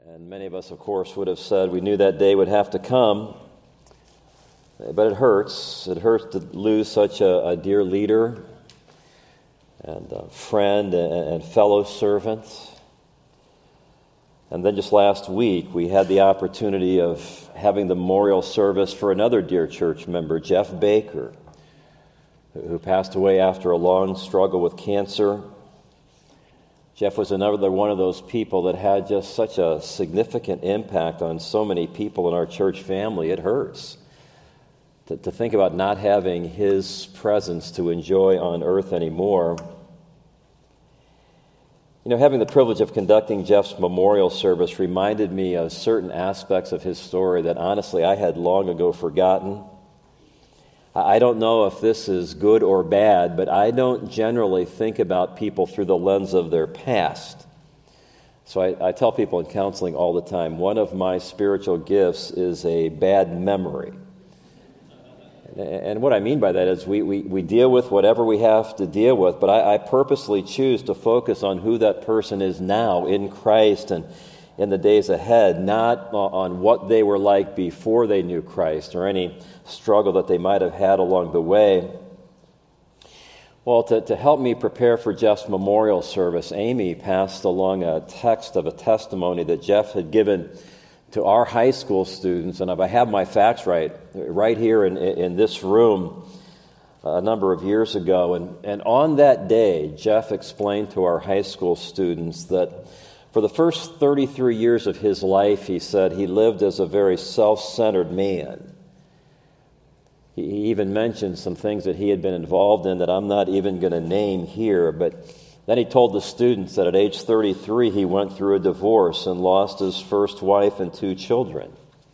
And many of us, of course, would have said we knew that day would have to come. But it hurts. It hurts to lose such a dear leader and a friend and fellow servant. And then just last week, we had the opportunity of having the memorial service for another dear church member, Jeff Baker, who passed away after a long struggle with cancer. Jeff was another one of those people that had just such a significant impact on so many people in our church family. It hurts to think about not having his presence to enjoy on earth anymore. You know, having the privilege of conducting Jeff's memorial service reminded me of certain aspects of his story that honestly I had long ago forgotten. I don't know if this is good or bad, but I don't generally think about people through the lens of their past. So I tell people in counseling all the time, one of my spiritual gifts is a bad memory. And what I mean by that is we deal with whatever we have to deal with, but I purposely choose to focus on who that person is now in Christ and in the days ahead, not on what they were like before they knew Christ or any struggle that they might have had along the way. Well, to help me prepare for Jeff's memorial service, Amy passed along a text of a testimony that Jeff had given to our high school students, and if I have my facts right here in this room a number of years ago. And on that day, Jeff explained to our high school students that for the first 33 years of his life, he said, he lived as a very self-centered man. He even mentioned some things that he had been involved in that I'm not even going to name here, but then he told the students that at age 33, he went through a divorce and lost his first wife and 2 children.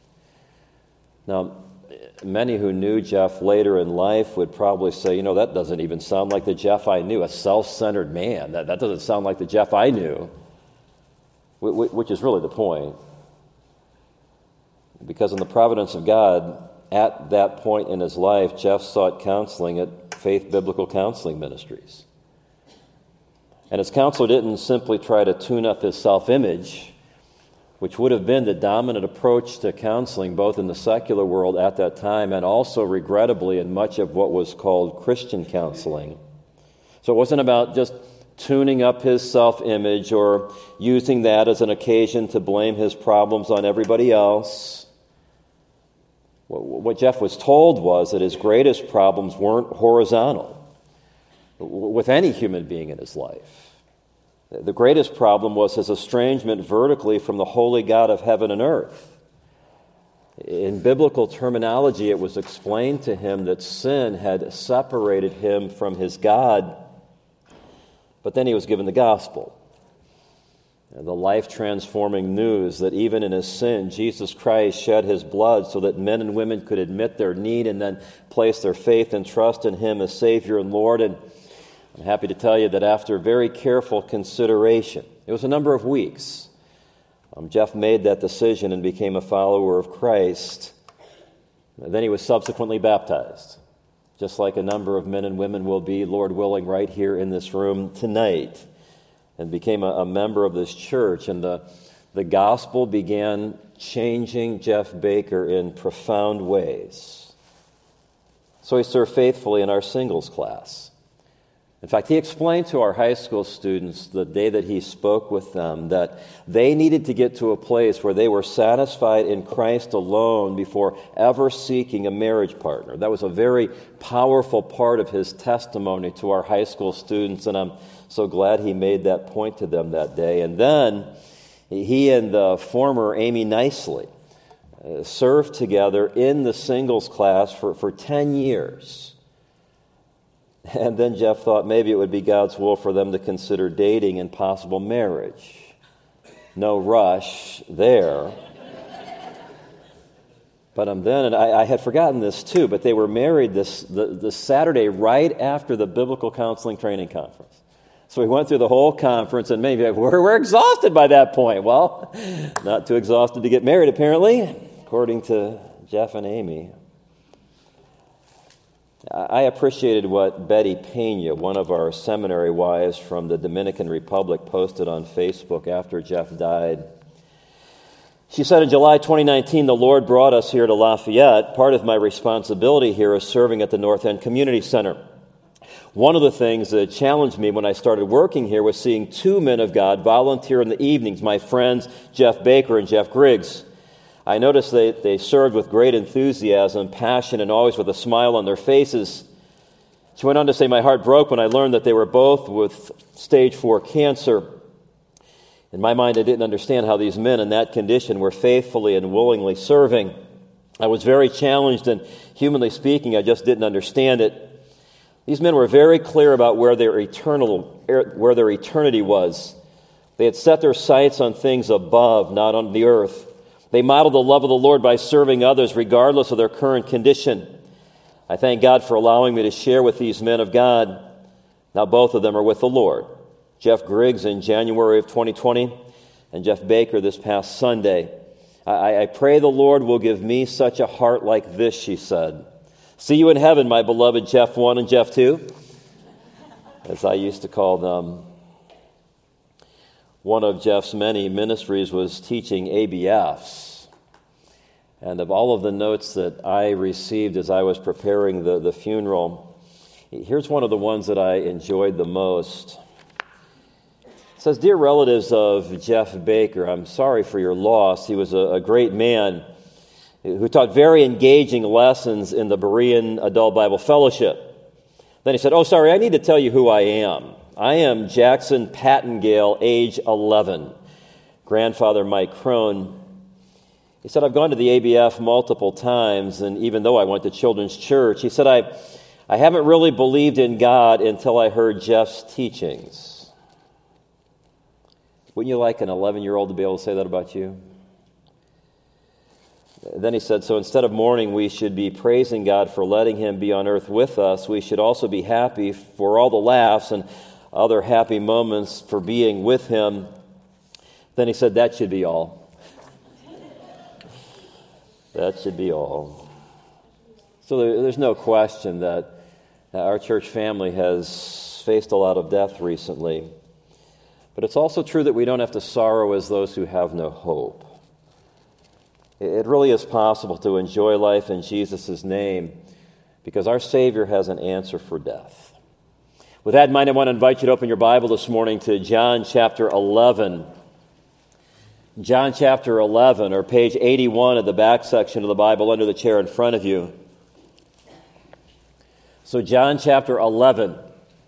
Now, many who knew Jeff later in life would probably say, that doesn't even sound like the Jeff I knew, a self-centered man. That doesn't sound like the Jeff I knew. Which is really the point. Because in the providence of God, at that point in his life, Jeff sought counseling at Faith Biblical Counseling Ministries. And his counselor didn't simply try to tune up his self-image, which would have been the dominant approach to counseling both in the secular world at that time and also, regrettably, in much of what was called Christian counseling. So it wasn't about just tuning up his self-image or using that as an occasion to blame his problems on everybody else. What Jeff was told was that his greatest problems weren't horizontal with any human being in his life. The greatest problem was his estrangement vertically from the holy God of heaven and earth. In biblical terminology, it was explained to him that sin had separated him from his God. But then he was given the gospel and the life-transforming news that even in his sin, Jesus Christ shed his blood so that men and women could admit their need and then place their faith and trust in him as Savior and Lord. And I'm happy to tell you that after very careful consideration, it was a number of weeks, Jeff made that decision and became a follower of Christ. And then he was subsequently baptized, just like a number of men and women will be, Lord willing, right here in this room tonight, and became a member of this church. And the gospel began changing Jeff Baker in profound ways. So he served faithfully in our singles class. In fact, he explained to our high school students the day that he spoke with them that they needed to get to a place where they were satisfied in Christ alone before ever seeking a marriage partner. That was a very powerful part of his testimony to our high school students, and I'm so glad he made that point to them that day. And then he and the former Amy Nicely served together in the singles class for 10 years. And then Jeff thought maybe it would be God's will for them to consider dating and possible marriage. No rush there. But then, and I had forgotten this too, but they were married the Saturday right after the Biblical Counseling Training Conference. So we went through the whole conference, and maybe we're exhausted by that point. Well, not too exhausted to get married, apparently, according to Jeff and Amy. I appreciated what Betty Pena, one of our seminary wives from the Dominican Republic, posted on Facebook after Jeff died. She said, in July 2019, the Lord brought us here to Lafayette. Part of my responsibility here is serving at the North End Community Center. One of the things that challenged me when I started working here was seeing two men of God volunteer in the evenings, my friends Jeff Baker and Jeff Griggs. I noticed they served with great enthusiasm, passion, and always with a smile on their faces. She went on to say, my heart broke when I learned that they were both with stage 4 cancer. In my mind, I didn't understand how these men in that condition were faithfully and willingly serving. I was very challenged, and humanly speaking, I just didn't understand it. These men were very clear about where their eternity was. They had set their sights on things above, not on the earth. They modeled the love of the Lord by serving others regardless of their current condition. I thank God for allowing me to share with these men of God. Now both of them are with the Lord. Jeff Griggs in January of 2020 and Jeff Baker this past Sunday. I pray the Lord will give me such a heart like this, she said. See you in heaven, my beloved Jeff 1 and Jeff 2, as I used to call them. One of Jeff's many ministries was teaching ABFs. And of all of the notes that I received as I was preparing the funeral, here's one of the ones that I enjoyed the most. It says, Dear relatives of Jeff Baker, I'm sorry for your loss. He was a great man who taught very engaging lessons in the Berean Adult Bible Fellowship. Then he said, sorry, I need to tell you who I am. I am Jackson Pattengale, age 11. Grandfather Mike Crone. He said, I've gone to the ABF multiple times, and even though I went to children's church, he said, I haven't really believed in God until I heard Jeff's teachings. Wouldn't you like an 11-year-old to be able to say that about you? Then he said, so instead of mourning, we should be praising God for letting him be on earth with us. We should also be happy for all the laughs and other happy moments for being with him. Then he said, that should be all. That should be all. So there's no question that our church family has faced a lot of death recently. But it's also true that we don't have to sorrow as those who have no hope. It really is possible to enjoy life in Jesus' name because our Savior has an answer for death. With that in mind, I want to invite you to open your Bible this morning to John chapter 11. John chapter 11, or page 81 of the back section of the Bible under the chair in front of you. So John chapter 11,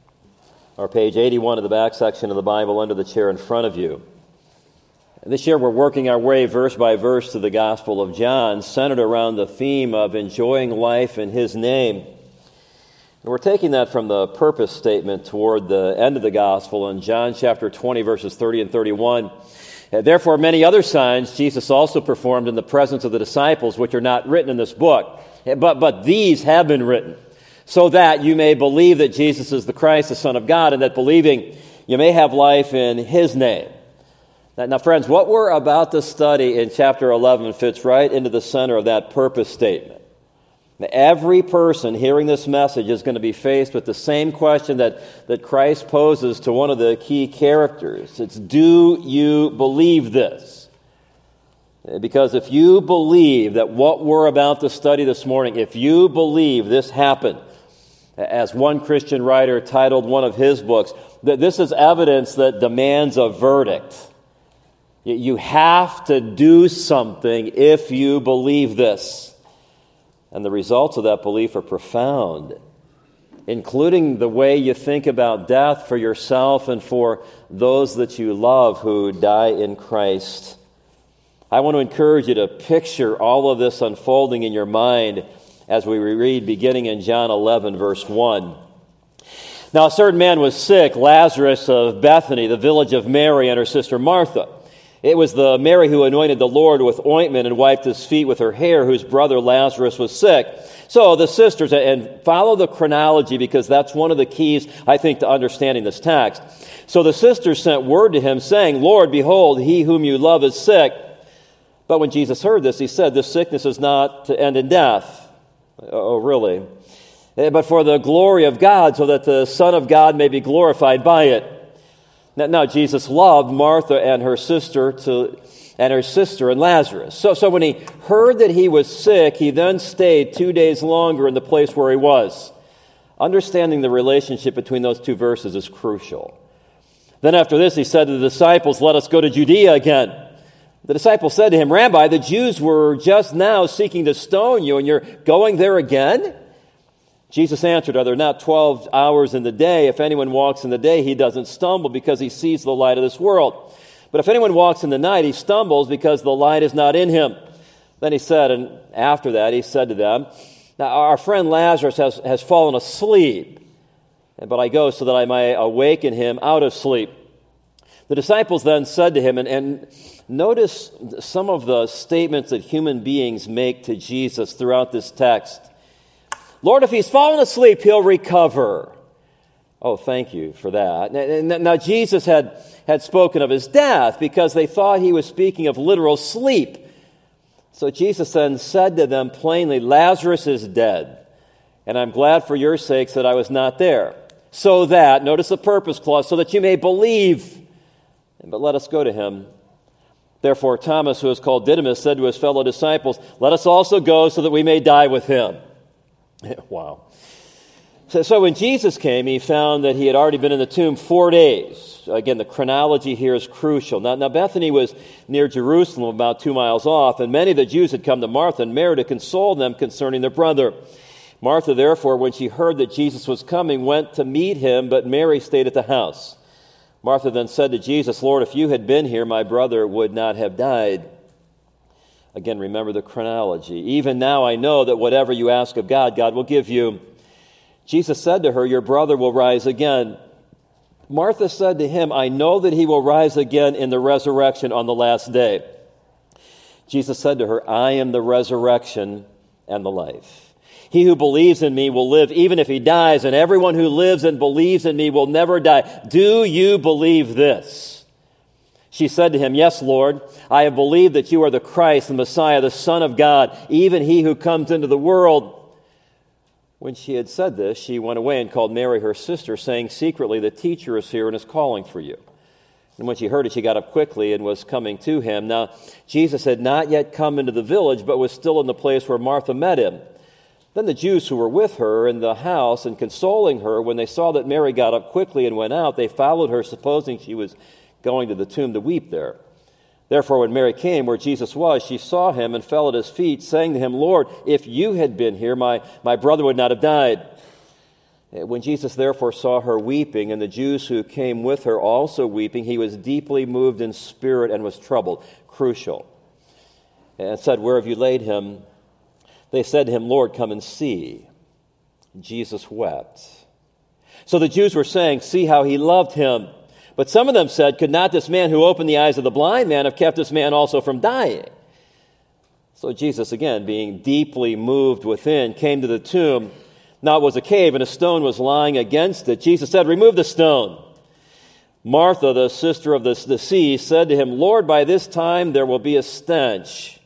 or page 81 of the back section of the Bible under the chair in front of you. This year we're working our way verse by verse to the Gospel of John, centered around the theme of enjoying life in His name. And we're taking that from the purpose statement toward the end of the Gospel in John chapter 20, verses 30 and 31. Therefore, many other signs Jesus also performed in the presence of the disciples, which are not written in this book. But these have been written, so that you may believe that Jesus is the Christ, the Son of God, and that believing you may have life in His name. Now, friends, what we're about to study in chapter 11 fits right into the center of that purpose statement. Now, every person hearing this message is going to be faced with the same question that Christ poses to one of the key characters. It's, do you believe this? Because if you believe that what we're about to study this morning, if you believe this happened, as one Christian writer titled one of his books, that this is evidence that demands a verdict. You have to do something if you believe this. And the results of that belief are profound, including the way you think about death for yourself and for those that you love who die in Christ. I want to encourage you to picture all of this unfolding in your mind as we read beginning in John 11, verse 1. Now a certain man was sick, Lazarus of Bethany, the village of Mary and her sister Martha. It was the Mary who anointed the Lord with ointment and wiped his feet with her hair, whose brother Lazarus was sick. So the sisters, and follow the chronology because that's one of the keys, I think, to understanding this text. So the sisters sent word to him saying, Lord, behold, he whom you love is sick. But when Jesus heard this, he said, this sickness is not to end in death. Oh, really? But for the glory of God, so that the Son of God may be glorified by it. Now, Jesus loved Martha and her sister and her sister and Lazarus. So when he heard that he was sick, he then stayed 2 days longer in the place where he was. Understanding the relationship between those two verses is crucial. Then after this, he said to the disciples, "Let us go to Judea again." The disciples said to him, "Rabbi, the Jews were just now seeking to stone you, and you're going there again?" Jesus answered, "Are there not 12 hours in the day? If anyone walks in the day, he doesn't stumble because he sees the light of this world. But if anyone walks in the night, he stumbles because the light is not in him." Then he said, and after that he said to them, "Now our friend Lazarus has fallen asleep, but I go so that I may awaken him out of sleep." The disciples then said to him, and notice some of the statements that human beings make to Jesus throughout this text. "Lord, if he's fallen asleep, he'll recover." Oh, thank you for that. Now, Jesus had spoken of his death because they thought he was speaking of literal sleep. So Jesus then said to them plainly, "Lazarus is dead, and I'm glad for your sakes that I was not there. So that," notice the purpose clause, "so that you may believe. But let us go to him." Therefore Thomas, who is called Didymus, said to his fellow disciples, "Let us also go so that we may die with him." Wow. So when Jesus came, he found that he had already been in the tomb 4 days. Again, the chronology here is crucial. Now Bethany was near Jerusalem, about 2 miles off, and many of the Jews had come to Martha and Mary to console them concerning their brother. Martha, therefore, when she heard that Jesus was coming, went to meet him, but Mary stayed at the house. Martha then said to Jesus, "Lord, if you had been here, my brother would not have died." Again, remember the chronology. "Even now I know that whatever you ask of God, God will give you." Jesus said to her, "Your brother will rise again." Martha said to him, "I know that he will rise again in the resurrection on the last day." Jesus said to her, "I am the resurrection and the life. He who believes in me will live even if he dies, and everyone who lives and believes in me will never die. Do you believe this?" She said to him, "Yes, Lord. I have believed that you are the Christ, the Messiah, the Son of God, even he who comes into the world." When she had said this, she went away and called Mary, her sister, saying secretly, "The teacher is here and is calling for you." And when she heard it, she got up quickly and was coming to him. Now, Jesus had not yet come into the village, but was still in the place where Martha met him. Then the Jews who were with her in the house and consoling her, when they saw that Mary got up quickly and went out, they followed her, supposing she was going to the tomb to weep there. Therefore, when Mary came where Jesus was, she saw him and fell at his feet, saying to him, "Lord, if you had been here, my brother would not have died." When Jesus therefore saw her weeping, and the Jews who came with her also weeping, he was deeply moved in spirit and was troubled. Crucial. And said, "Where have you laid him?" They said to him, "Lord, come and see." Jesus wept. So the Jews were saying, "See how he loved him." But some of them said, "Could not this man who opened the eyes of the blind man have kept this man also from dying?" So Jesus, again, being deeply moved within, came to the tomb. Now it was a cave, and a stone was lying against it. Jesus said, "Remove the stone." Martha, the sister of the deceased, said to him, "Lord, by this time there will be a stench,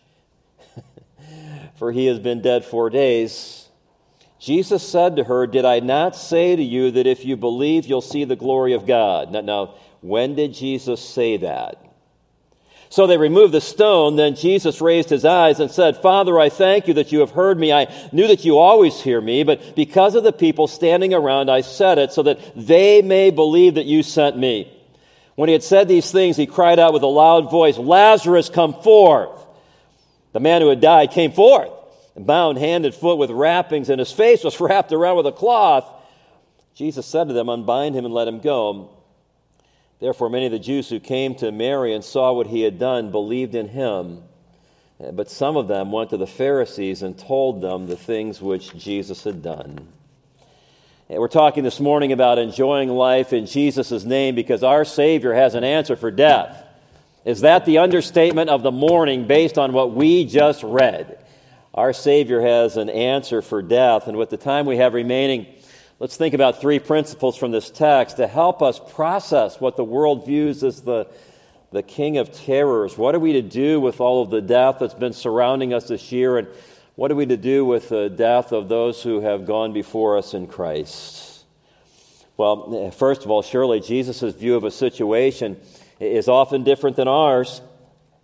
for he has been dead 4 days." Jesus said to her, "Did I not say to you that if you believe, you'll see the glory of God?" Now, when did Jesus say that? So they removed the stone. Then Jesus raised his eyes and said, "Father, I thank you that you have heard me. I knew that you always hear me, but because of the people standing around, I said it so that they may believe that you sent me." When he had said these things, he cried out with a loud voice, "Lazarus, come forth!" The man who had died came forth, bound hand and foot with wrappings, and his face was wrapped around with a cloth. Jesus said to them, "Unbind him and let him go." Therefore many of the Jews who came to Mary and saw what he had done believed in him. But some of them went to the Pharisees and told them the things which Jesus had done. And we're talking this morning about enjoying life in Jesus' name because our Savior has an answer for death. Is that the understatement of the morning based on what we just read? Our Savior has an answer for death. And with the time we have remaining, let's think about 3 principles from this text to help us process what the world views as the king of terrors. What are we to do with all of the death that's been surrounding us this year? And what are we to do with the death of those who have gone before us in Christ? Well, first of all, surely Jesus' view of a situation is often different than ours.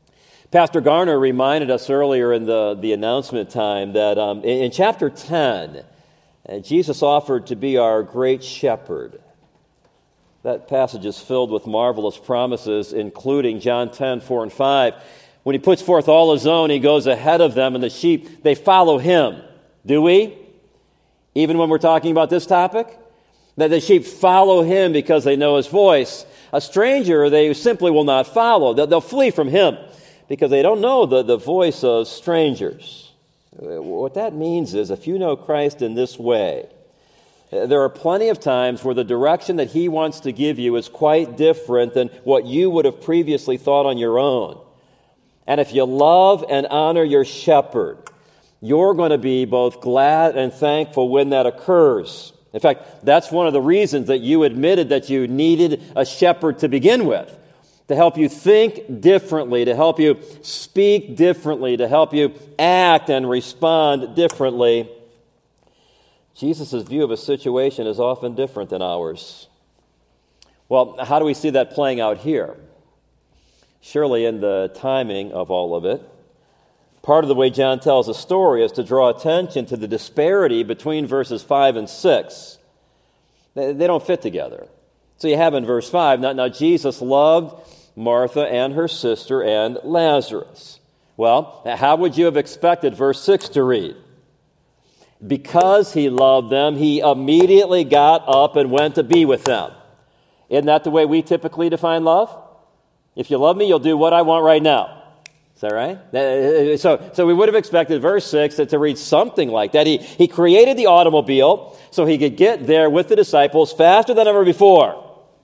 Pastor Garner reminded us earlier in the announcement time that in chapter 10, Jesus offered to be our great shepherd. That passage is filled with marvelous promises, including John 10, 4 and 5. When he puts forth all his own, he goes ahead of them, and the sheep, they follow him. Do we? Even when we're talking about this topic? That the sheep follow him because they know his voice. A stranger, they simply will not follow. They'll flee from him because they don't know the voice of strangers. What that means is if you know Christ in this way, there are plenty of times where the direction that he wants to give you is quite different than what you would have previously thought on your own. And if you love and honor your shepherd, you're going to be both glad and thankful when that occurs. In fact, that's one of the reasons that you admitted that you needed a shepherd to begin with, to help you think differently, to help you speak differently, to help you act and respond differently. Jesus' view of a situation is often different than ours. Well, how do we see that playing out here? Surely in the timing of all of it. Part of the way John tells the story is to draw attention to the disparity between verses 5 and 6. They don't fit together. So you have in verse 5, now Jesus loved Martha and her sister and Lazarus. Well, how would you have expected verse 6 to read? Because he loved them, he immediately got up and went to be with them. Isn't that the way we typically define love? If you love me, you'll do what I want right now. Is that right? So we would have expected verse 6 to read something like that. He created the automobile so he could get there with the disciples faster than ever before.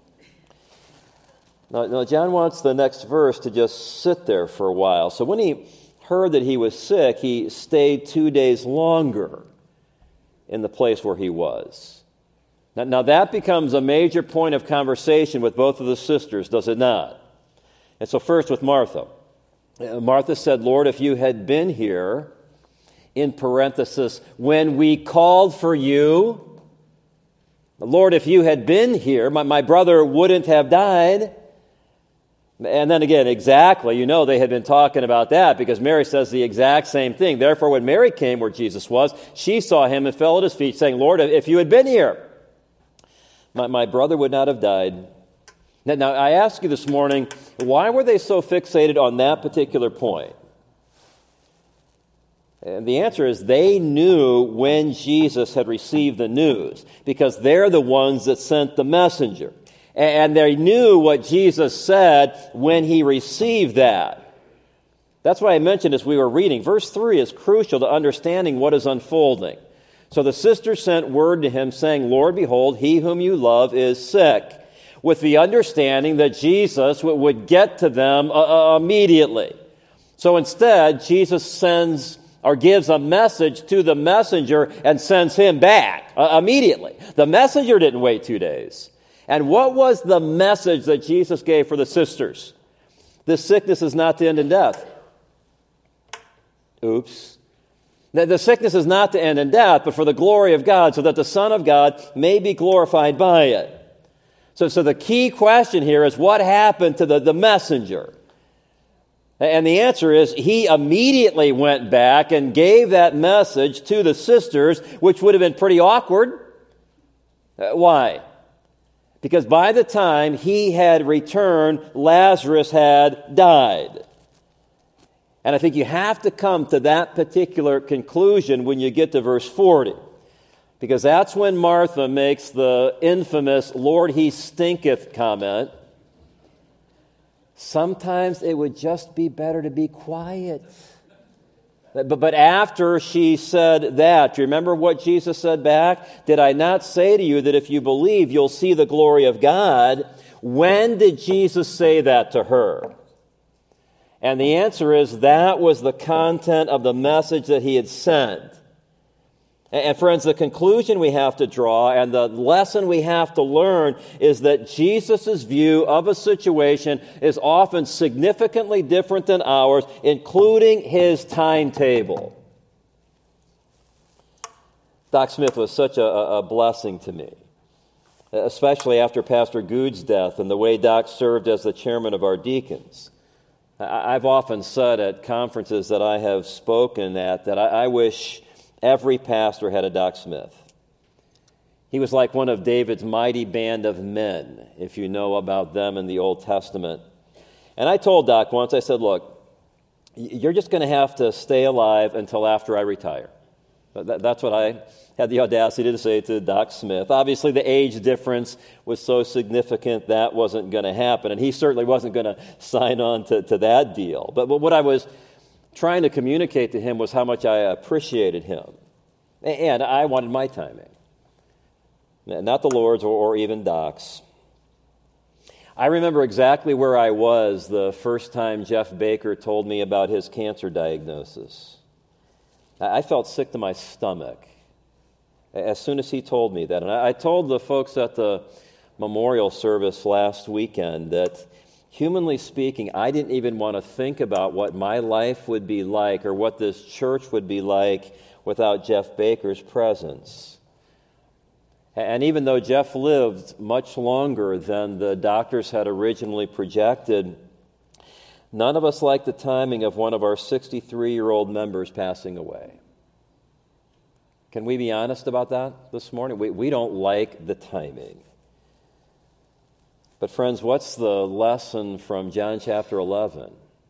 Now, John wants the next verse to just sit there for a while. So when he heard that he was sick, he stayed 2 days longer in the place where he was. Now that becomes a major point of conversation with both of the sisters, does it not? And so first with Martha. Martha said, Lord, if you had been here, in parenthesis, when we called for you, Lord, if you had been here, my brother wouldn't have died. And then again, exactly, they had been talking about that because Mary says the exact same thing. Therefore, when Mary came where Jesus was, she saw him and fell at his feet, saying, Lord, if you had been here, my brother would not have died. Now, I ask you this morning, why were they so fixated on that particular point? And the answer is they knew when Jesus had received the news because they're the ones that sent the messenger. And they knew what Jesus said when he received that. That's why I mentioned as we were reading. Verse 3 is crucial to understanding what is unfolding. So the sisters sent word to him saying, Lord, behold, he whom you love is sick, with the understanding that Jesus would get to them immediately. So instead, Jesus sends or gives a message to the messenger and sends him back immediately. The messenger didn't wait 2 days. And what was the message that Jesus gave for the sisters? This sickness is not to end in death. Oops. The sickness is not to end in death, but for the glory of God, so that the Son of God may be glorified by it. So the key question here is what happened to the messenger? And the answer is he immediately went back and gave that message to the sisters, which would have been pretty awkward. Why? Because by the time he had returned, Lazarus had died. And I think you have to come to that particular conclusion when you get to verse 40. Because that's when Martha makes the infamous, Lord, he stinketh comment. Sometimes it would just be better to be quiet. But after she said that, do you remember what Jesus said back? Did I not say to you that if you believe, you'll see the glory of God? When did Jesus say that to her? And the answer is that was the content of the message that he had sent. And friends, the conclusion we have to draw and the lesson we have to learn is that Jesus' view of a situation is often significantly different than ours, including his timetable. Doc Smith was such a blessing to me, especially after Pastor Good's death and the way Doc served as the chairman of our deacons. I've often said at conferences that I have spoken at that I wish every pastor had a Doc Smith. He was like one of David's mighty band of men, if you know about them in the Old Testament. And I told Doc once, I said, look, you're just going to have to stay alive until after I retire. That's what I had the audacity to say to Doc Smith. Obviously, the age difference was so significant that wasn't going to happen, and he certainly wasn't going to sign on to that deal. But what I was trying to communicate to him was how much I appreciated him, and I wanted my timing, not the Lord's or even Doc's. I remember exactly where I was the first time Jeff Baker told me about his cancer diagnosis. I felt sick to my stomach as soon as he told me that. And I told the folks at the memorial service last weekend that, humanly speaking, I didn't even want to think about what my life would be like or what this church would be like without Jeff Baker's presence. And even though Jeff lived much longer than the doctors had originally projected, none of us like the timing of one of our 63-year-old members passing away. Can we be honest about that this morning? We don't like the timing. But friends, what's the lesson from John chapter 11?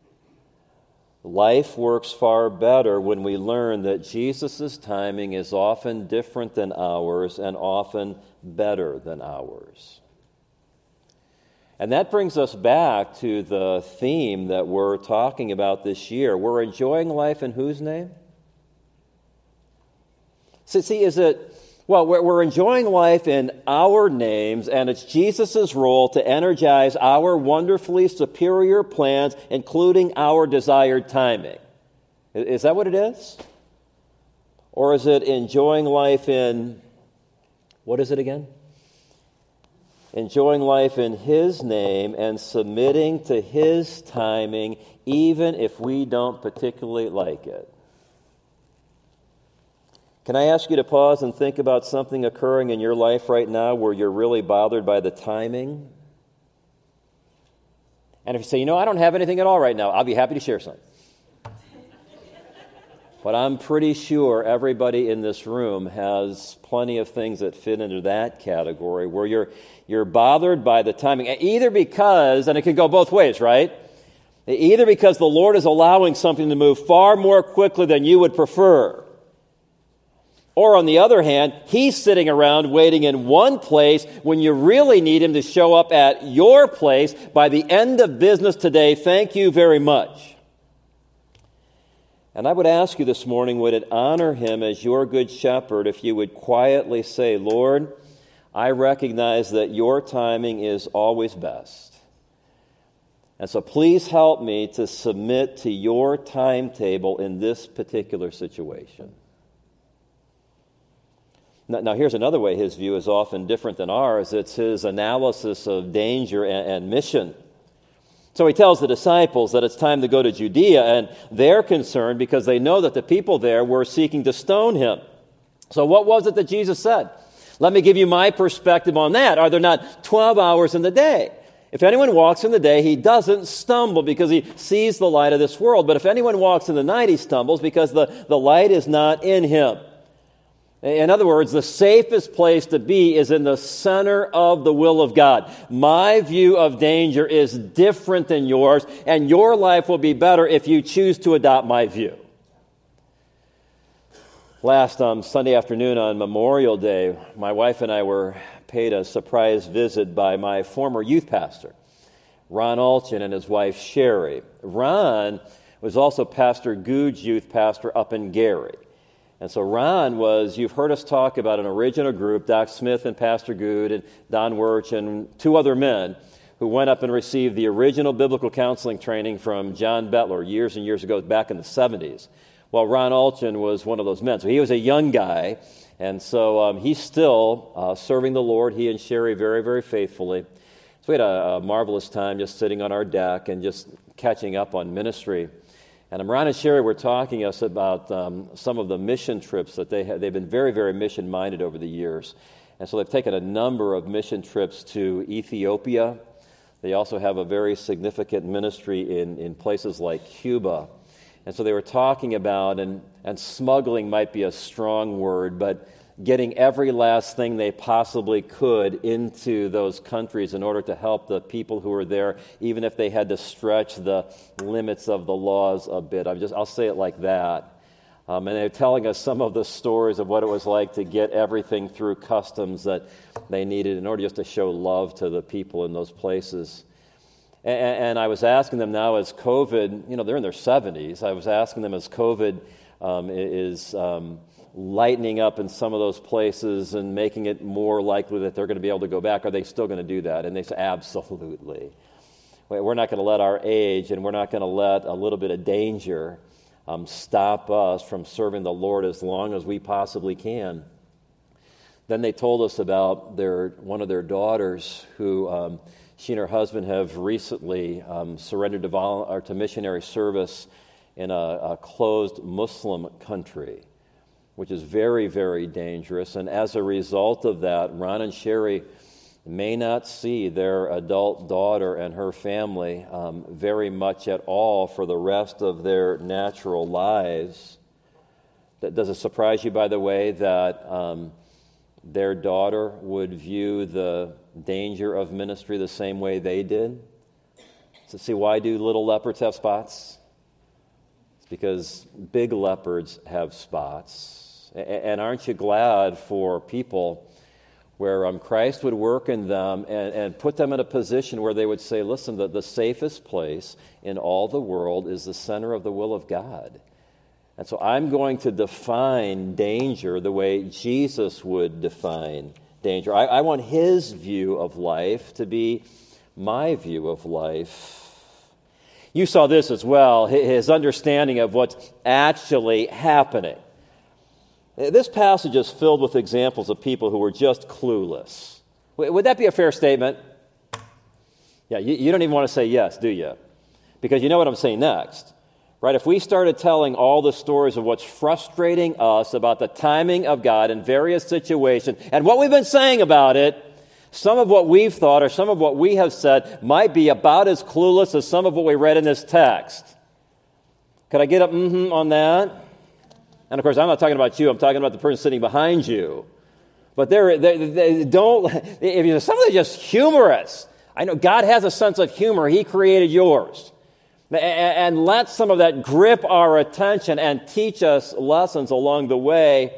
Life works far better when we learn that Jesus' timing is often different than ours and often better than ours. And that brings us back to the theme that we're talking about this year. We're enjoying life in whose name? We're enjoying life in our names, and it's Jesus' role to energize our wonderfully superior plans, including our desired timing. Is that what it is? Or is it enjoying life in, what is it again? Enjoying life in His name and submitting to His timing, even if we don't particularly like it. Can I ask you to pause and think about something occurring in your life right now where you're really bothered by the timing? And if you say, I don't have anything at all right now, I'll be happy to share some. But I'm pretty sure everybody in this room has plenty of things that fit into that category where you're bothered by the timing, either because, and it can go both ways, right? Either because the Lord is allowing something to move far more quickly than you would prefer, or on the other hand, He's sitting around waiting in one place when you really need Him to show up at your place by the end of business today. Thank you very much. And I would ask you this morning, would it honor Him as your good shepherd if you would quietly say, Lord, I recognize that your timing is always best. And so please help me to submit to your timetable in this particular situation. Now, here's another way His view is often different than ours. It's His analysis of danger and mission. So He tells the disciples that it's time to go to Judea, and they're concerned because they know that the people there were seeking to stone Him. So what was it that Jesus said? Let me give you my perspective on that. Are there not 12 hours in the day? If anyone walks in the day, he doesn't stumble because he sees the light of this world. But if anyone walks in the night, he stumbles because the light is not in him. In other words, the safest place to be is in the center of the will of God. My view of danger is different than yours, and your life will be better if you choose to adopt my view. Last Sunday afternoon on Memorial Day, my wife and I were paid a surprise visit by my former youth pastor, Ron Alchin, and his wife, Sherry. Ron was also Pastor Good's youth pastor up in Gary. And so Ron was, you've heard us talk about an original group, Doc Smith and Pastor Good and Don Wirch and two other men who went up and received the original biblical counseling training from John Bettler years and years ago, back in the 70s. Well, Ron Alchin was one of those men. So he was a young guy, and so he's still serving the Lord, he and Sherry, very, very faithfully. So we had a marvelous time just sitting on our deck and just catching up on ministry. And Ron and Sherry were talking to us about some of the mission trips that they've been very, very mission-minded over the years. And so they've taken a number of mission trips to Ethiopia. They also have a very significant ministry in places like Cuba. And so they were talking about, and smuggling might be a strong word, but getting every last thing they possibly could into those countries in order to help the people who were there, even if they had to stretch the limits of the laws a bit. I'll say it like that. And they're telling us some of the stories of what it was like to get everything through customs that they needed in order just to show love to the people in those places. And I was asking them now as COVID, they're in their 70s, I was asking them as COVID is lightening up in some of those places and making it more likely that they're going to be able to go back, are they still going to do that? And they said, absolutely. We're not going to let our age and we're not going to let a little bit of danger stop us from serving the Lord as long as we possibly can. Then they told us about one of their daughters who she and her husband have recently surrendered to missionary service in a closed Muslim country, which is very, very dangerous. And as a result of that, Ron and Sherry may not see their adult daughter and her family very much at all for the rest of their natural lives. Does it surprise you, by the way, that their daughter would view the danger of ministry the same way they did? So see, why do little leopards have spots? It's because big leopards have spots. And aren't you glad for people where Christ would work in them and put them in a position where they would say, listen, the safest place in all the world is the center of the will of God. And so I'm going to define danger the way Jesus would define danger. I want his view of life to be my view of life. You saw this as well, his understanding of what's actually happening. This passage is filled with examples of people who were just clueless. Would that be a fair statement? Yeah, you don't even want to say yes, do you? Because you know what I'm saying next. Right? If we started telling all the stories of what's frustrating us about the timing of God in various situations and what we've been saying about it, some of what we've thought or some of what we have said might be about as clueless as some of what we read in this text. Could I get up on that? And of course, I'm not talking about you. I'm talking about the person sitting behind you. But they don't. If you some of them are just humorous. I know God has a sense of humor. He created yours. And let some of that grip our attention and teach us lessons along the way.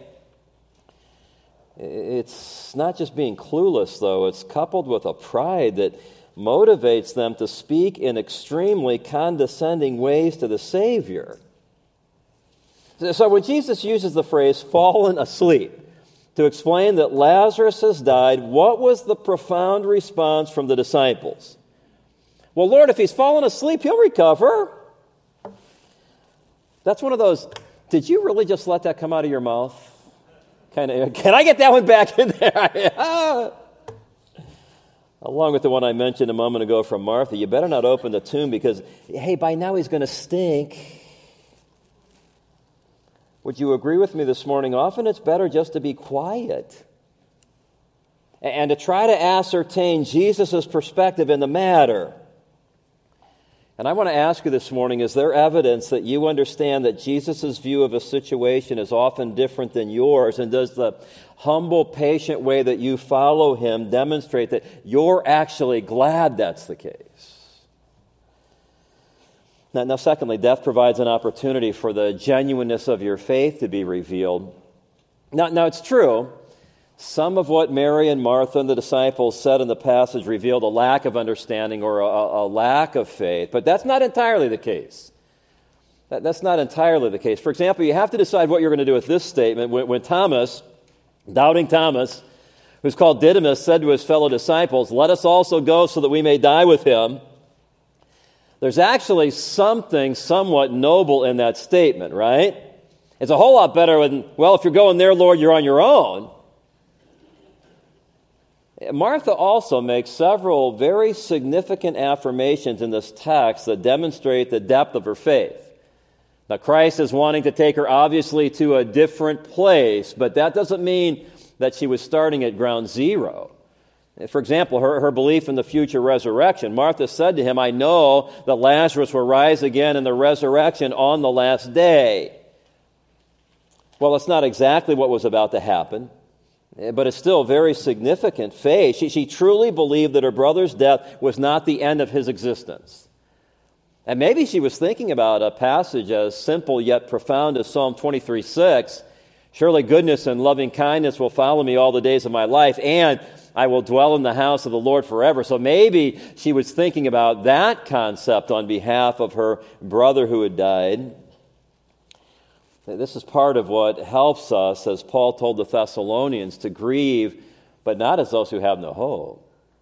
It's not just being clueless, though. It's coupled with a pride that motivates them to speak in extremely condescending ways to the Savior. So when Jesus uses the phrase fallen asleep to explain that Lazarus has died, what was the profound response from the disciples? Well, Lord, if he's fallen asleep, he'll recover. That's one of those, did you really just let that come out of your mouth? Can I get that one back in there? Along with the one I mentioned a moment ago from Martha, you better not open the tomb because, hey, by now he's going to stink. Would you agree with me this morning? Often it's better just to be quiet and to try to ascertain Jesus' perspective in the matter. And I want to ask you this morning, is there evidence that you understand that Jesus' view of a situation is often different than yours? And does the humble, patient way that you follow him demonstrate that you're actually glad that's the case? Now, secondly, death provides an opportunity for the genuineness of your faith to be revealed. Now, it's true. Some of what Mary and Martha and the disciples said in the passage revealed a lack of understanding or a lack of faith, but that's not entirely the case. That's not entirely the case. For example, you have to decide what you're going to do with this statement. When Thomas, doubting Thomas, who's called Didymus, said to his fellow disciples, "Let us also go so that we may die with him," there's actually something somewhat noble in that statement, right? It's a whole lot better when, well, if you're going there, Lord, you're on your own. Martha also makes several very significant affirmations in this text that demonstrate the depth of her faith. Now, Christ is wanting to take her, obviously, to a different place, but that doesn't mean that she was starting at ground zero. For example, her belief in the future resurrection. Martha said to him, I know that Lazarus will rise again in the resurrection on the last day. Well, it's not exactly what was about to happen, but it's still very significant faith. She truly believed that her brother's death was not the end of his existence. And maybe she was thinking about a passage as simple yet profound as Psalm 23:6. Surely goodness and loving kindness will follow me all the days of my life, and I will dwell in the house of the Lord forever. So maybe she was thinking about that concept on behalf of her brother who had died. This is part of what helps us, as Paul told the Thessalonians, to grieve, but not as those who have no hope.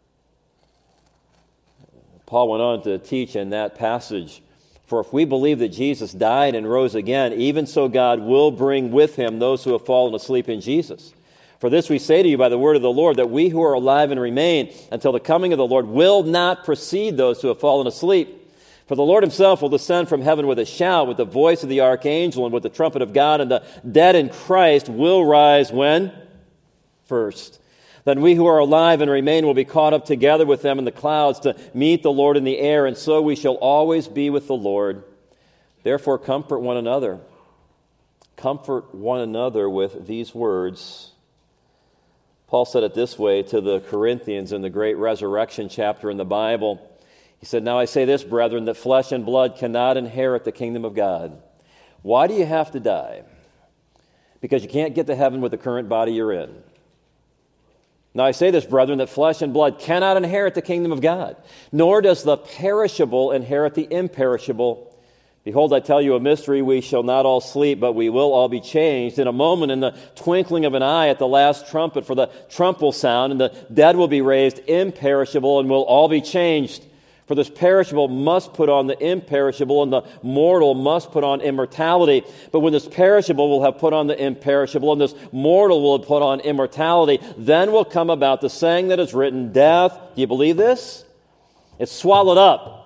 Paul went on to teach in that passage, for if we believe that Jesus died and rose again, even so God will bring with him those who have fallen asleep in Jesus. For this we say to you by the word of the Lord, that we who are alive and remain until the coming of the Lord will not precede those who have fallen asleep. For the Lord himself will descend from heaven with a shout, with the voice of the archangel, and with the trumpet of God, and the dead in Christ will rise when? First. Then we who are alive and remain will be caught up together with them in the clouds to meet the Lord in the air, and so we shall always be with the Lord. Therefore comfort one another. Comfort one another with these words. Paul said it this way to the Corinthians in the great resurrection chapter in the Bible. He said, Now I say this, brethren, that flesh and blood cannot inherit the kingdom of God. Why do you have to die? Because you can't get to heaven with the current body you're in. Now I say this, brethren, that flesh and blood cannot inherit the kingdom of God, nor does the perishable inherit the imperishable. Behold, I tell you a mystery, we shall not all sleep, but we will all be changed in a moment, in the twinkling of an eye, at the last trumpet, for the trump will sound, and the dead will be raised imperishable, and will all be changed. For this perishable must put on the imperishable, and the mortal must put on immortality. But when this perishable will have put on the imperishable, and this mortal will have put on immortality, then will come about the saying that is written, Death, do you believe this? It's swallowed up.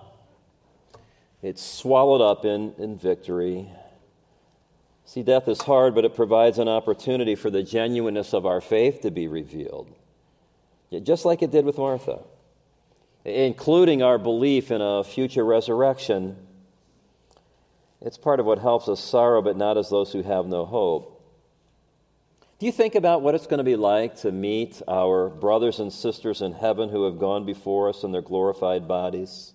It's swallowed up in victory. See, death is hard, but it provides an opportunity for the genuineness of our faith to be revealed. Just like it did with Martha, including our belief in a future resurrection. It's part of what helps us sorrow, but not as those who have no hope. Do you think about what it's going to be like to meet our brothers and sisters in heaven who have gone before us in their glorified bodies?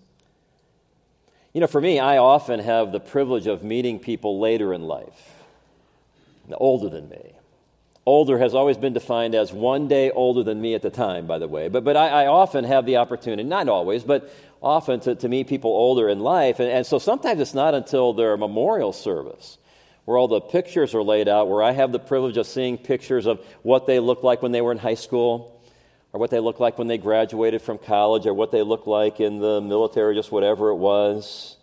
You know, for me, I often have the privilege of meeting people later in life, older than me. Older has always been defined as 1 day older than me at the time, by the way. But I often have the opportunity, not always, but often to meet people older in life. And so sometimes it's not until their memorial service where all the pictures are laid out, where I have the privilege of seeing pictures of what they looked like when they were in high school, or what they looked like when they graduated from college, or what they looked like in the military, just whatever it was.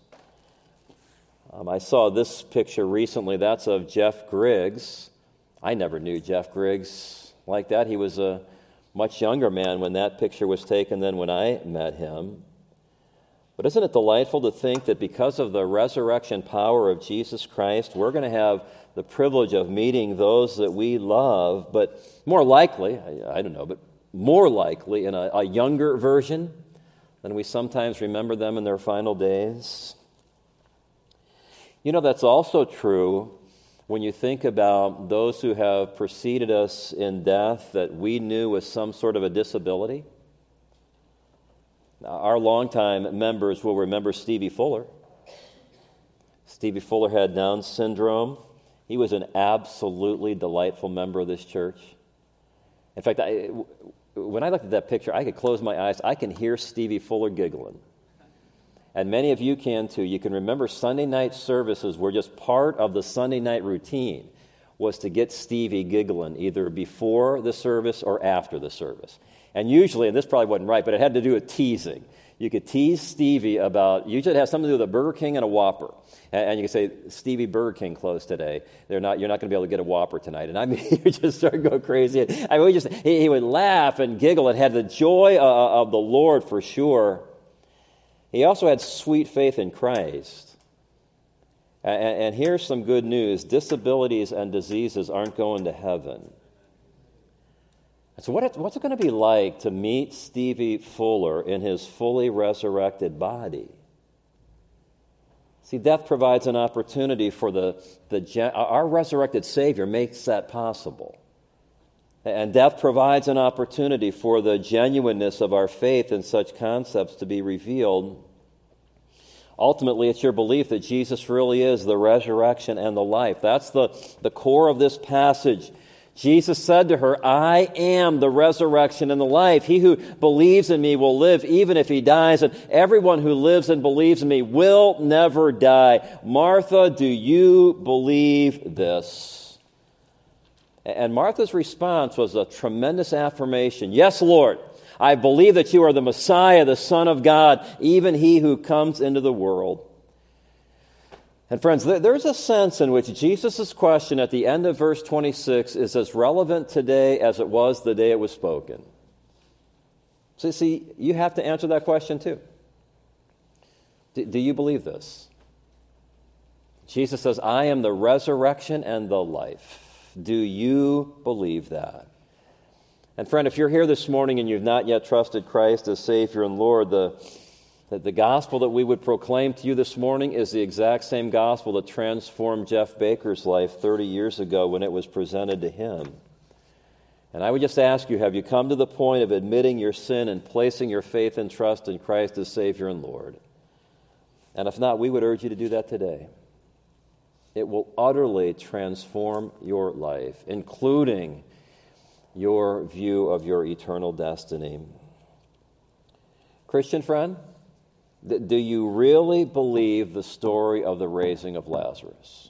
I saw this picture recently. That's of Jeff Griggs. I never knew Jeff Griggs like that. He was a much younger man when that picture was taken than when I met him. But isn't it delightful to think that because of the resurrection power of Jesus Christ, we're going to have the privilege of meeting those that we love, but more likely, I don't know, but more likely in a younger version than we sometimes remember them in their final days. You know, that's also true when you think about those who have preceded us in death that we knew was some sort of a disability. Our longtime members will remember Stevie Fuller. Stevie Fuller had Down syndrome. He was an absolutely delightful member of this church. In fact, when I looked at that picture, I could close my eyes. I can hear Stevie Fuller giggling. And many of you can too. You can remember Sunday night services were just part of the Sunday night routine was to get Stevie giggling either before the service or after the service. And usually, and this probably wasn't right, but it had to do with teasing. You could tease Stevie about, usually it has something to do with a Burger King and a Whopper. And you could say, Stevie, Burger King closed today. You're not going to be able to get a Whopper tonight. And I mean, he just started going crazy. I mean, he would laugh and giggle and had the joy of the Lord for sure. He also had sweet faith in Christ. And here's some good news. Disabilities and diseases aren't going to heaven. So what's it going to be like to meet Stevie Fuller in his fully resurrected body? See, death provides an opportunity for our resurrected Savior makes that possible. And death provides an opportunity for the genuineness of our faith in such concepts to be revealed. Ultimately, it's your belief that Jesus really is the resurrection and the life. That's the core of this passage. Jesus said to her, I am the resurrection and the life. He who believes in me will live even if he dies, and everyone who lives and believes in me will never die. Martha, do you believe this? And Martha's response was a tremendous affirmation. Yes, Lord, I believe that you are the Messiah, the Son of God, even he who comes into the world. And friends, there's a sense in which Jesus' question at the end of verse 26 is as relevant today as it was the day it was spoken. So see, you have to answer that question too. Do you believe this? Jesus says, I am the resurrection and the life. Do you believe that? And friend, if you're here this morning and you've not yet trusted Christ as Savior and Lord, the gospel that we would proclaim to you this morning is the exact same gospel that transformed Jeff Baker's life 30 years ago when it was presented to him. And I would just ask you, have you come to the point of admitting your sin and placing your faith and trust in Christ as Savior and Lord? And if not, we would urge you to do that today. It will utterly transform your life, including your view of your eternal destiny. Christian friend, do you really believe the story of the raising of Lazarus?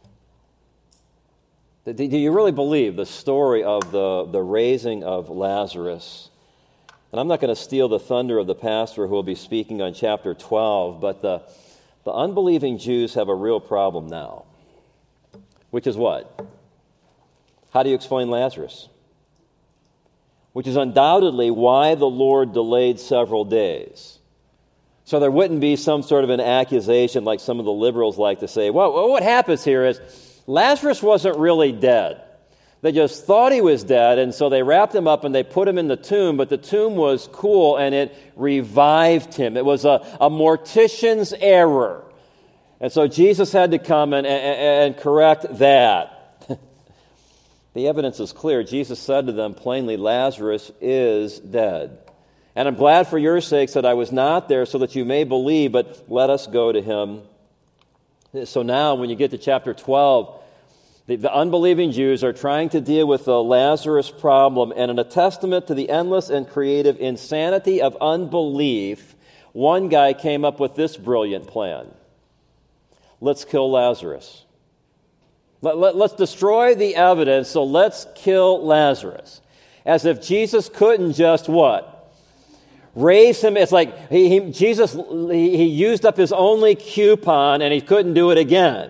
Do you really believe the story of the raising of Lazarus? And I'm not going to steal the thunder of the pastor who will be speaking on chapter 12, but the unbelieving Jews have a real problem now. Which is what? How do you explain Lazarus? Which is undoubtedly why the Lord delayed several days. So there wouldn't be some sort of an accusation like some of the liberals like to say, well, what happens here is Lazarus wasn't really dead. They just thought he was dead, and so they wrapped him up and they put him in the tomb, but the tomb was cool and it revived him. It was a mortician's error. And so Jesus had to come and correct that. The evidence is clear. Jesus said to them plainly, Lazarus is dead. And I'm glad for your sakes that I was not there so that you may believe, but let us go to him. So now when you get to chapter 12, the unbelieving Jews are trying to deal with the Lazarus problem, and in a testament to the endless and creative insanity of unbelief, one guy came up with this brilliant plan. Let's kill Lazarus. Let's destroy the evidence, so let's kill Lazarus. As if Jesus couldn't just what? Raise him. It's like Jesus used up his only coupon and he couldn't do it again.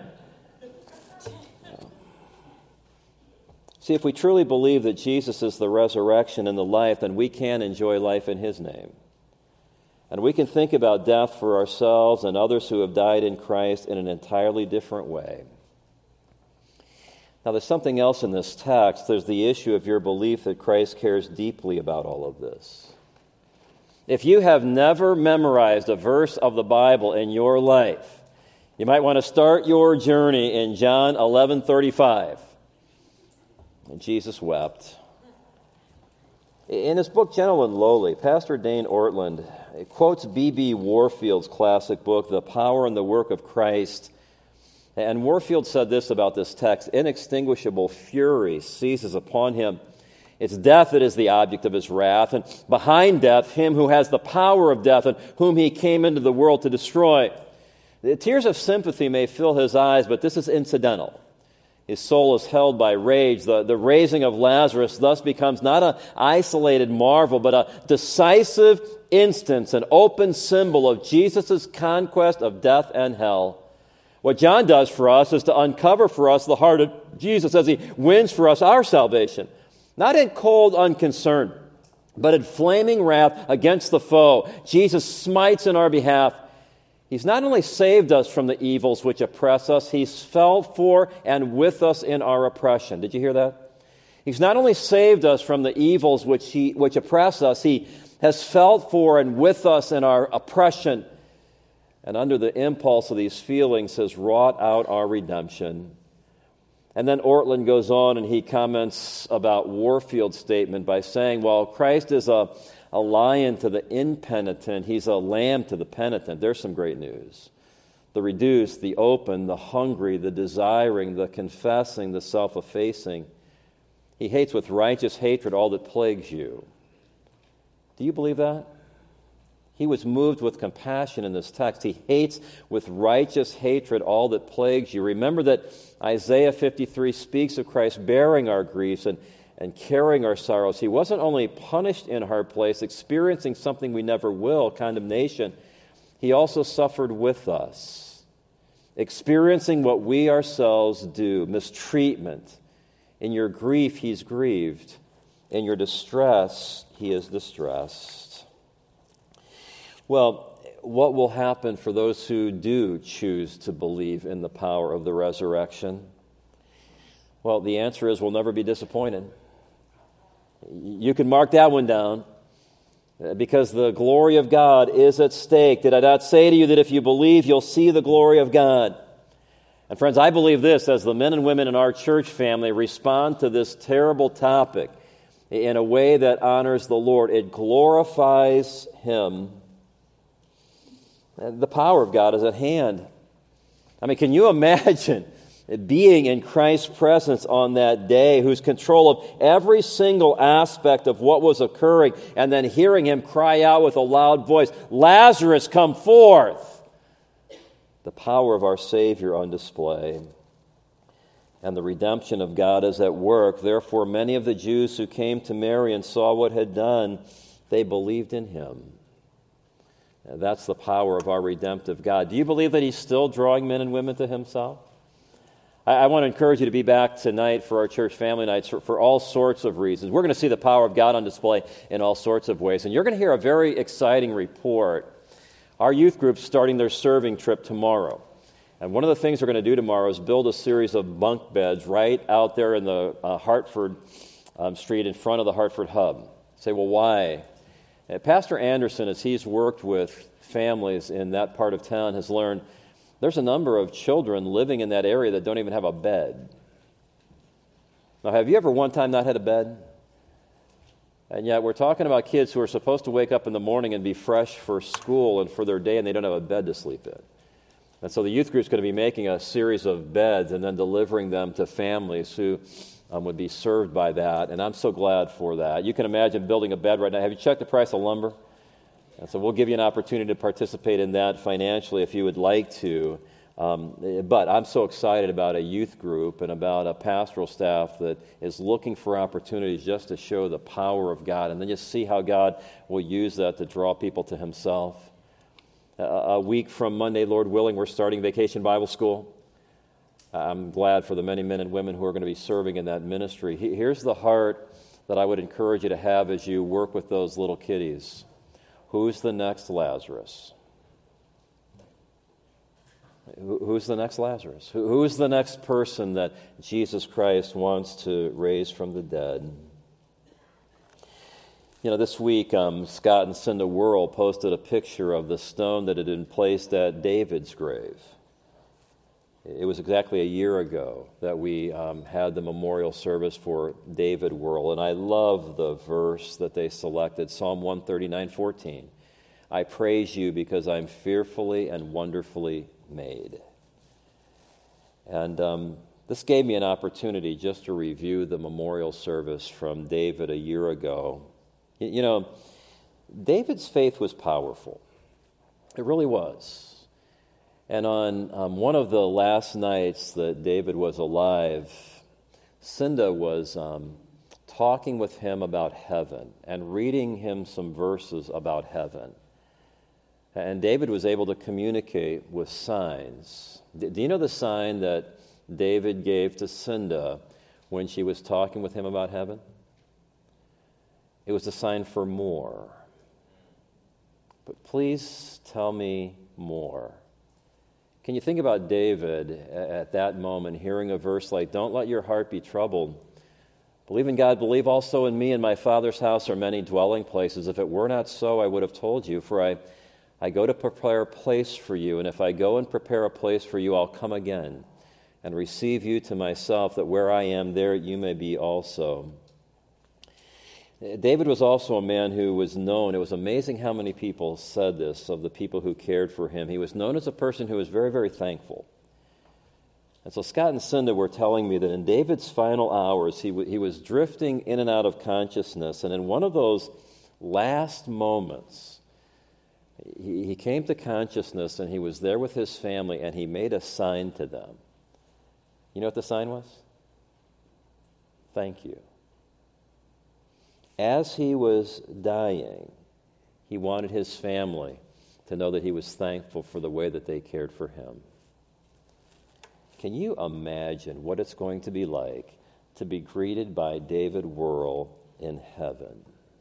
See, if we truly believe that Jesus is the resurrection and the life, then we can enjoy life in his name. And we can think about death for ourselves and others who have died in Christ in an entirely different way. Now, there's something else in this text. There's the issue of your belief that Christ cares deeply about all of this. If you have never memorized a verse of the Bible in your life, you might want to start your journey in John 11:35. And Jesus wept. In his book, Gentle and Lowly, Pastor Dane Ortland quotes B.B. Warfield's classic book, The Power and the Work of Christ. And Warfield said this about this text: inextinguishable fury seizes upon him. It's death that is the object of his wrath, and behind death, him who has the power of death and whom he came into the world to destroy. The tears of sympathy may fill his eyes, but this is incidental. His soul is held by rage. The raising of Lazarus thus becomes not an isolated marvel, but a decisive instance, an open symbol of Jesus' conquest of death and hell. What John does for us is to uncover for us the heart of Jesus as he wins for us our salvation. Not in cold unconcern, but in flaming wrath against the foe. Jesus smites in our behalf. He's not only saved us from the evils which oppress us, he's felt for and with us in our oppression. Did you hear that? He's not only saved us from the evils which oppress us, He has felt for and with us in our oppression, and under the impulse of these feelings has wrought out our redemption. And then Ortlund goes on and he comments about Warfield's statement by saying, while Christ is a lion to the impenitent, He's a lamb to the penitent. There's some great news. The reduced, the open, the hungry, the desiring, the confessing, the self-effacing. He hates with righteous hatred all that plagues you. Do you believe that? He was moved with compassion in this text. He hates with righteous hatred all that plagues you. Remember that Isaiah 53 speaks of Christ bearing our griefs and carrying our sorrows. He wasn't only punished in our place, experiencing something we never will, condemnation. He also suffered with us, experiencing what we ourselves do, mistreatment. In your grief, He's grieved. In your distress, He is distressed. Well, what will happen for those who do choose to believe in the power of the resurrection? Well, the answer is we'll never be disappointed. You can mark that one down, because the glory of God is at stake. Did I not say to you that if you believe, you'll see the glory of God? And friends, I believe this as the men and women in our church family respond to this terrible topic in a way that honors the Lord. It glorifies Him. The power of God is at hand. I mean, can you imagine being in Christ's presence on that day, who's control of every single aspect of what was occurring, and then hearing Him cry out with a loud voice, "Lazarus, come forth!" The power of our Savior on display. And the redemption of God is at work. Therefore, many of the Jews who came to Mary and saw what had done, they believed in Him. And that's the power of our redemptive God. Do you believe that He's still drawing men and women to Himself? I want to encourage you to be back tonight for our church family nights for all sorts of reasons. We're going to see the power of God on display in all sorts of ways. And you're going to hear a very exciting report. Our youth group's starting their serving trip tomorrow. And one of the things we're going to do tomorrow is build a series of bunk beds right out there in the Hartford Street in front of the Hartford Hub. You say, well, why? Pastor Anderson, as he's worked with families in that part of town, has learned there's a number of children living in that area that don't even have a bed. Now, have you ever one time not had a bed? And yet we're talking about kids who are supposed to wake up in the morning and be fresh for school and for their day, and they don't have a bed to sleep in. And so the youth group is going to be making a series of beds and then delivering them to families who would be served by that. And I'm so glad for that. You can imagine building a bed right now. Have you checked the price of lumber? And so we'll give you an opportunity to participate in that financially if you would like to. But I'm so excited about a youth group and about a pastoral staff that is looking for opportunities just to show the power of God, and then just see how God will use that to draw people to Himself. A week from Monday, Lord willing, we're starting Vacation Bible School. I'm glad for the many men and women who are going to be serving in that ministry. Here's the heart that I would encourage you to have as you work with those little kiddies. Who's the next Lazarus? Who's the next Lazarus? Who's the next person that Jesus Christ wants to raise from the dead? You know, this week, Scott and Cinda Worrell posted a picture of the stone that had been placed at David's grave. It was exactly a year ago that we had the memorial service for David Worrell, and I love the verse that they selected, Psalm 139:14. I praise you because I'm fearfully and wonderfully made. And this gave me an opportunity just to review the memorial service from David a year ago. You know, David's faith was powerful. It really was. And on one of the last nights that David was alive, Cinda was talking with him about heaven and reading him some verses about heaven. And David was able to communicate with signs. Do you know the sign that David gave to Cinda when she was talking with him about heaven? It was a sign for more. But please tell me more. Can you think about David at that moment hearing a verse like, don't let your heart be troubled. Believe in God, believe also in me. In my Father's house are many dwelling places. If it were not so, I would have told you, for I go to prepare a place for you, and if I go and prepare a place for you, I'll come again and receive you to myself, that where I am, there you may be also. David was also a man who was known. It was amazing how many people said this of the people who cared for him. He was known as a person who was very, very thankful. And so Scott and Cinda were telling me that in David's final hours, he was drifting in and out of consciousness, and in one of those last moments, he came to consciousness, and he was there with his family, and he made a sign to them. You know what the sign was? Thank you. As he was dying, he wanted his family to know that he was thankful for the way that they cared for him. Can you imagine what it's going to be like to be greeted by David Wuerl in heaven?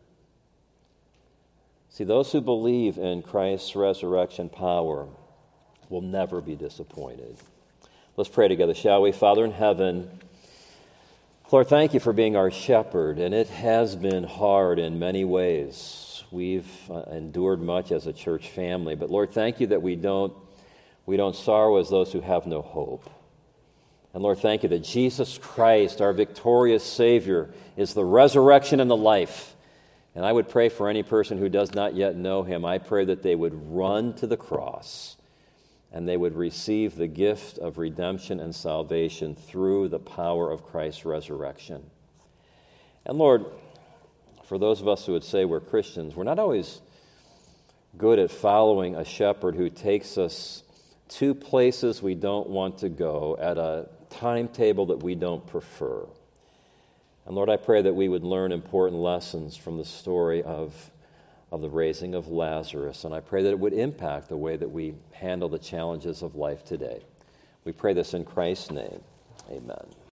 See, those who believe in Christ's resurrection power will never be disappointed. Let's pray together, shall we? Father in heaven, Lord, thank you for being our shepherd, and it has been hard in many ways. We've endured much as a church family, but Lord, thank you that we don't sorrow as those who have no hope. And Lord, thank you that Jesus Christ, our victorious Savior, is the resurrection and the life. And I would pray for any person who does not yet know him, I pray that they would run to the cross and they would receive the gift of redemption and salvation through the power of Christ's resurrection. And Lord, for those of us who would say we're Christians, we're not always good at following a shepherd who takes us to places we don't want to go at a timetable that we don't prefer. And Lord, I pray that we would learn important lessons from the story of the raising of Lazarus, and I pray that it would impact the way that we handle the challenges of life today. We pray this in Christ's name. Amen.